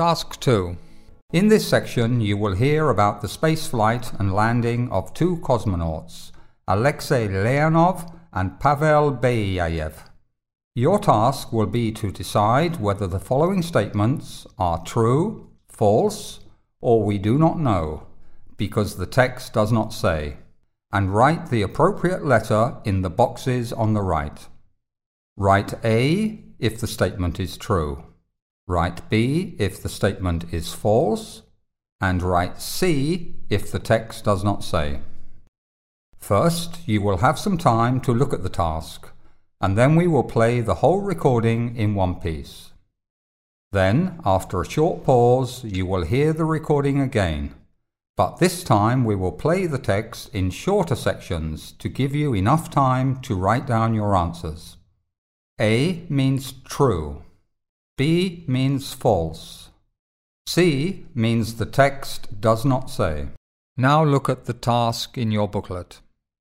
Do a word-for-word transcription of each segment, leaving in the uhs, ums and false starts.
Task two. In this section you will hear about the spaceflight and landing of two cosmonauts, Alexei Leonov and Pavel Belyayev. Your task will be to decide whether the following statements are true, false, or we do not know, because the text does not say, and write the appropriate letter in the boxes on the right. Write A if the statement is true. Write B if the statement is false, and write C if the text does not say. First, you will have some time to look at the task, and then we will play the whole recording in one piece. Then, after a short pause, you will hear the recording again, but this time we will play the text in shorter sections to give you enough time to write down your answers. A means true. B means false. C means the text does not say. Now look at the task in your booklet.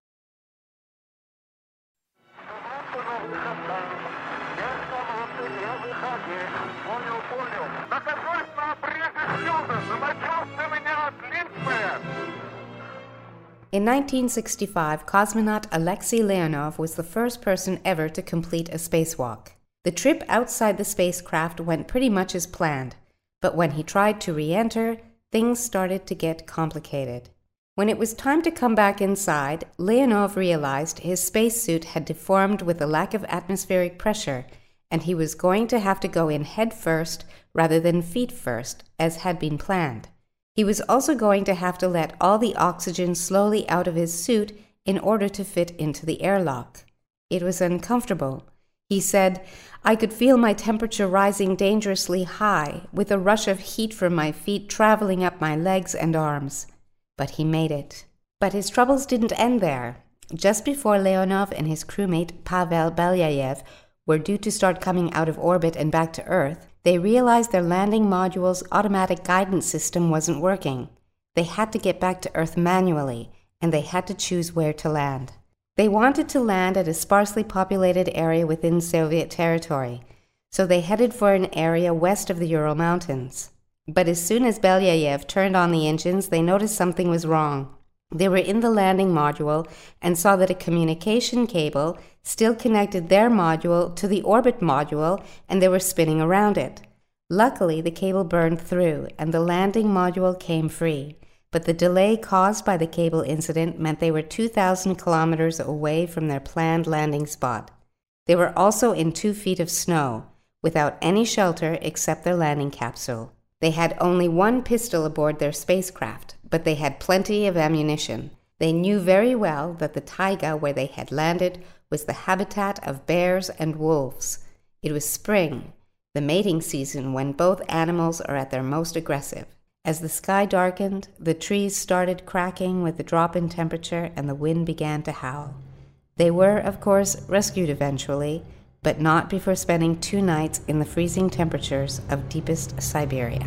In nineteen sixty-five, cosmonaut Alexei Leonov was the first person ever to complete a spacewalk. The trip outside the spacecraft went pretty much as planned, but when he tried to re-enter, things started to get complicated. When it was time to come back inside, Leonov realized his spacesuit had deformed with a lack of atmospheric pressure, and he was going to have to go in head first rather than feet first, as had been planned. He was also going to have to let all the oxygen slowly out of his suit in order to fit into the airlock. It was uncomfortable. He said, "I could feel my temperature rising dangerously high, with a rush of heat from my feet traveling up my legs and arms." But he made it. But his troubles didn't end there. Just before Leonov and his crewmate Pavel Belyayev were due to start coming out of orbit and back to Earth, they realized their landing module's automatic guidance system wasn't working. They had to get back to Earth manually, and they had to choose where to land. They wanted to land at a sparsely populated area within Soviet territory, so they headed for an area west of the Ural Mountains. But as soon as Belyayev turned on the engines, they noticed something was wrong. They were in the landing module and saw that a communication cable still connected their module to the orbit module, and they were spinning around it. Luckily, the cable burned through, and the landing module came free. But the delay caused by the cable incident meant they were two thousand kilometers away from their planned landing spot. They were also in two feet of snow, without any shelter except their landing capsule. They had only one pistol aboard their spacecraft, but they had plenty of ammunition. They knew very well that the taiga where they had landed was the habitat of bears and wolves. It was spring, the mating season when both animals are at their most aggressive. As the sky darkened, the trees started cracking with the drop in temperature and the wind began to howl. They were, of course, rescued eventually, but not before spending two nights in the freezing temperatures of deepest Siberia.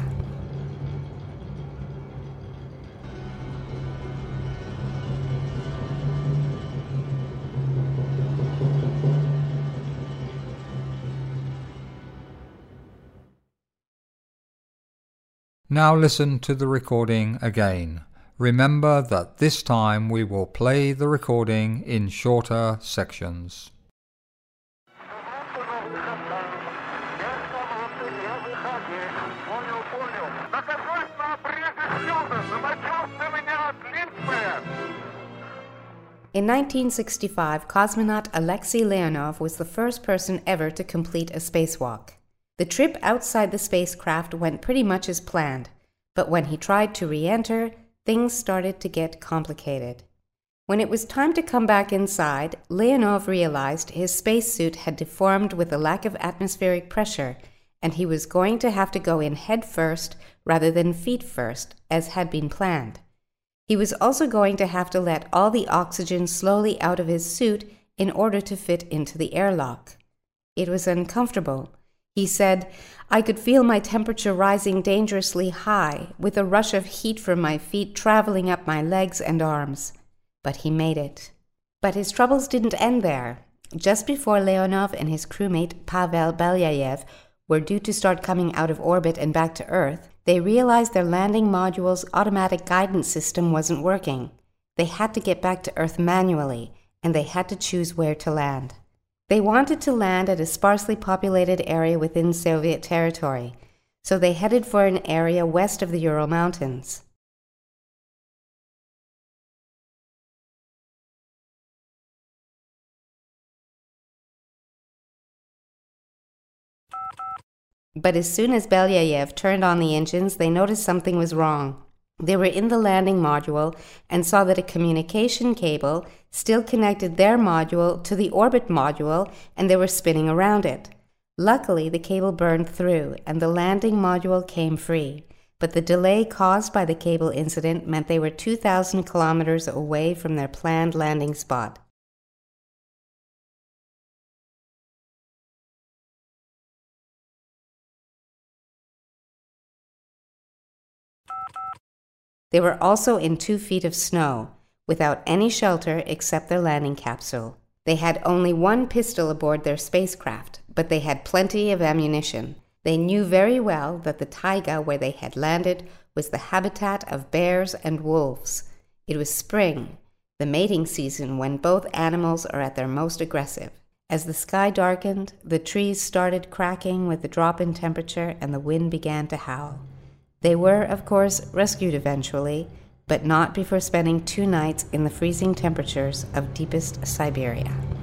Now listen to the recording again. Remember that this time we will play the recording in shorter sections. In nineteen sixty-five, cosmonaut Alexei Leonov was the first person ever to complete a spacewalk. The trip outside the spacecraft went pretty much as planned, but when he tried to re-enter, things started to get complicated. When it was time to come back inside, Leonov realized his spacesuit had deformed with a lack of atmospheric pressure, and he was going to have to go in head first rather than feet first, as had been planned. He was also going to have to let all the oxygen slowly out of his suit in order to fit into the airlock. It was uncomfortable. He said, "I could feel my temperature rising dangerously high, with a rush of heat from my feet traveling up my legs and arms." But he made it. But his troubles didn't end there. Just before Leonov and his crewmate Pavel Belyayev were due to start coming out of orbit and back to Earth, they realized their landing module's automatic guidance system wasn't working. They had to get back to Earth manually, and they had to choose where to land. They wanted to land at a sparsely populated area within Soviet territory, so they headed for an area west of the Ural Mountains. But as soon as Belyayev turned on the engines, they noticed something was wrong. They were in the landing module and saw that a communication cable still connected their module to the orbit module, and they were spinning around it. Luckily, the cable burned through, and the landing module came free. But the delay caused by the cable incident meant they were two thousand kilometers away from their planned landing spot. They were also in two feet of snow, without any shelter except their landing capsule. They had only one pistol aboard their spacecraft, but they had plenty of ammunition. They knew very well that the taiga where they had landed was the habitat of bears and wolves. It was spring, the mating season when both animals are at their most aggressive. As the sky darkened, the trees started cracking with the drop in temperature and the wind began to howl. They were, of course, rescued eventually, but not before spending two nights in the freezing temperatures of deepest Siberia.